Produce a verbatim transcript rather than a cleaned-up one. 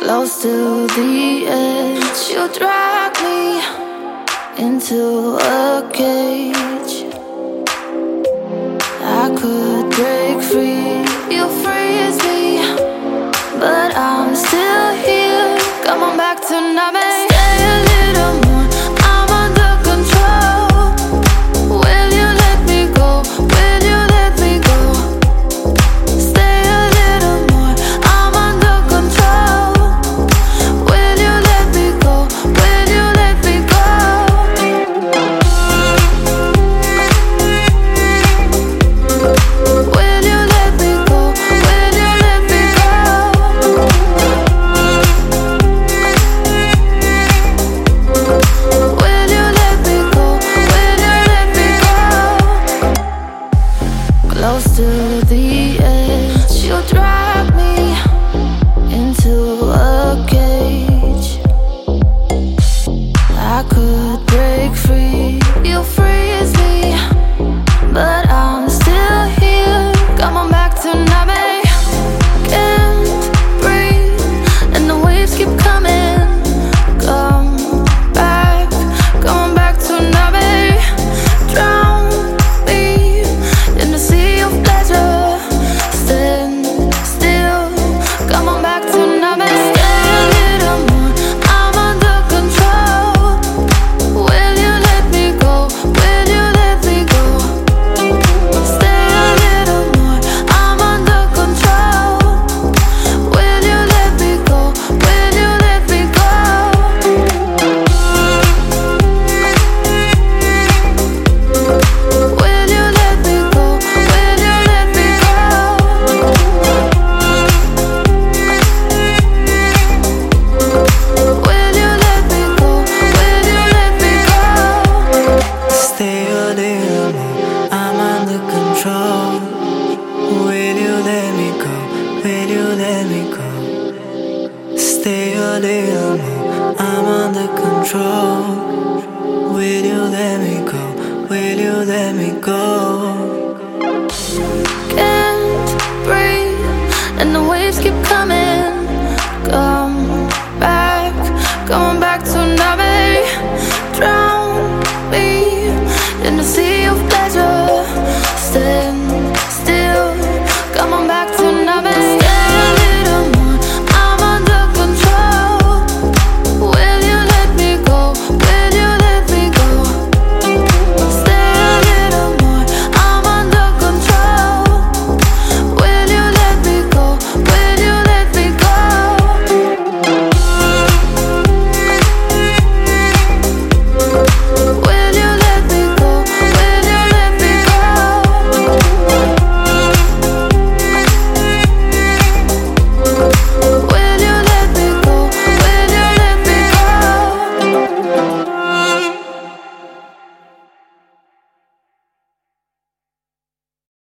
close to the edge. You drag me into a cage. I could break free, you freeze me, but I'm still here. Come on back tonight, babe. Stay a little more, I'm under control. Will you let me go? Will you let me go? Stay a little more, I'm under control. Will you let me go? Will you let me go? Will you let me go? Will you let me go? Will you let me go? Will you let me go? Close to the edge, you drag me into a cage. I could break free, you freeze me, but I'm still here. Come on back tonight, babe. Can't breathe, and the waves keep coming. Come back, come on back tonight, babe. Drown me in the sea of pleasure. Stand still, come on back tonight, babe. Stay a little more, I'm under control. Will you let me go? Will you let me go? Stay a little more, I'm under control. Will you let me go? Will you let me go? Will you let me go? Will you let me go? Will you let me go? Will you let me go? Stay a little more, I'm under control. Will you let me go? Will you let me go? Stay a little more, I'm under control. Will you let me go? Will you let me go?